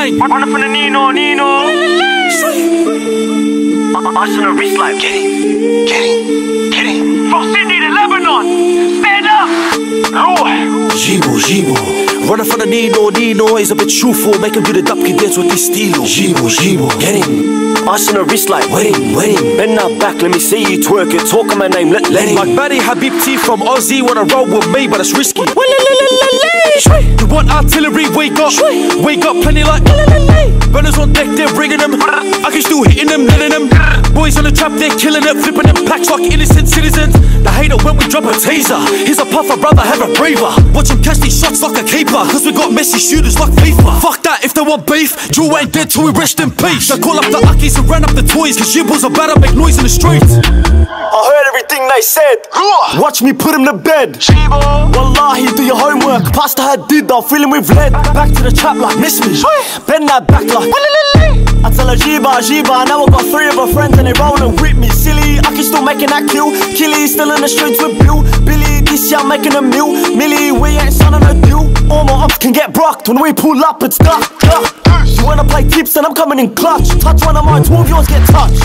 gang. Running from the Nino. Ice on the wrist like, get it. From Sydney to Lebanon, stand up. Jibo, running from the Nino is a bit truthful, make him do the dapki dance with this stilo. Jibo, get him. Ice on the wrist like, waiting. Bend that back, let me see you twerk it. Talk on my name, let him. Like Barry Habibti from Aussie, wanna roll with me, but it's risky. You want artillery, wake up plenty like burners on deck, they're bringing them. I can still hitting them, letting them. Boys on the trap, they're killing it, flipping them packs like innocent citizens. They hate it when we drop a taser. Here's a puff, I'd rather have a braver. Watch him catch these shots like a keeper, cause we got messy shooters like FIFA. Fuck that, if they want beef, Drew ain't dead till we rest in peace. They call up the Akis and ran up the toys, cause Jibo's about to make noise in the streets. I heard everything they said. Watch me put him to bed. Wallahi, do your homework. Pastor had did, I'll fill him with lead. Back to the trap like miss me. Bend that back like I tell her Jiba, now I got 3 of her friends and they rollin' with me. Silly, I can still making that kill. Killy still in the streets with Bill. Billy, this year I'm making a meal. Millie, we ain't signing a deal. All my ops can get brocked when we pull up, it's duck. You wanna play tips, then I'm coming in clutch. Touch one of mine, 2 of yours get touched.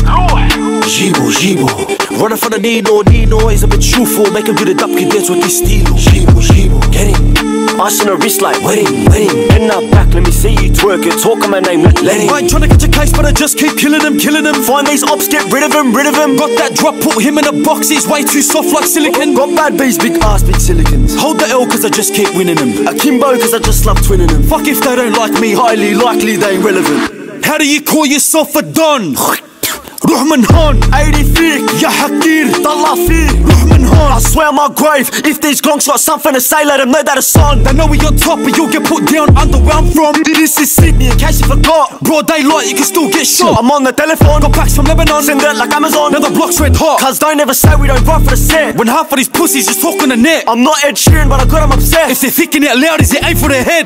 Jibo, running from the Nino is a bit truthful, make him do the dapki dance with this stilo. Jibo, get him. Ice on the wrist like, waiting. Bend that back, let me see you twerk it. Talk on my name, let him. I ain't tryna catch a case, but I just keep killing them. Find these ops, get rid of him. Got that drop, put him in a box, he's way too soft like silicon. Got bad bees, big ass, big silicons. Hold the L cause I just keep winning them. Akimbo cause I just love twinning them. Fuck if they don't like me, Highly likely they ain't relevant. how do you call yourself a don? روح من هون 80 feet, يا حقير طلع فيه. روح من هون. I swear on my grave, if these gonks got something to say, let them know that it's on. They know we on top, but you'll get put down under where I'm from. This is Sydney, in case you forgot. Broad daylight, you can still get shot. I'm on the telephone, Got packs from Lebanon, send it like Amazon. now the block's red hot. Cuz don't ever say we don't run for the set. When half of these pussies just talk on the net. I'm not Ed Sheeran, but I got 'em If obsessed. they're thinking it loud, is it aim for their head?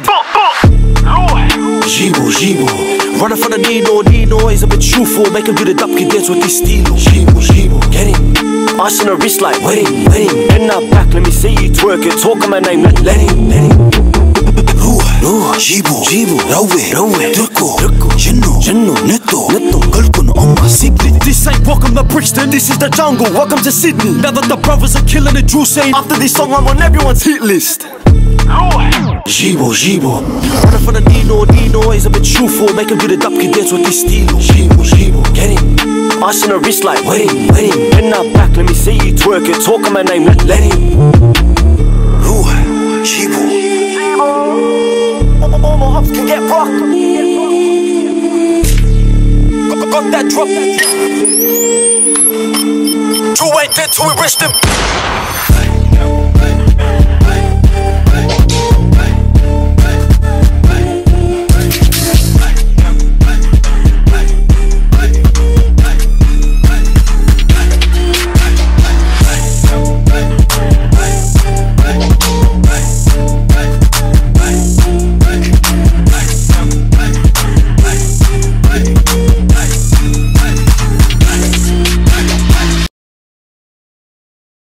Jibo, running from the Nino is a bit truthful, make him do the dapki dance with this stilo. Jibo, get him. Ice on the wrist like, waiting. Bend that back, let me see you twerk it. Talk on my name, let him. Jibo, روي دركو جنو نتو قلكن on my secret. This ain't welcome to Brixton, This is the jungle, welcome to Sydney. now that the brothers are killing the Drew saying After this song, I'm on everyone's hit list. Jibo, running from the Nino is a bit truthful, make him do the dapki dance with this stilo. Jibo, get him. Ice on the wrist like, waiting. Bend that back, let me see you twerk it. Talk on my name, let him. Jibo. All my ops can get rocked. Got that drop. Drew ain't dead till we rest him.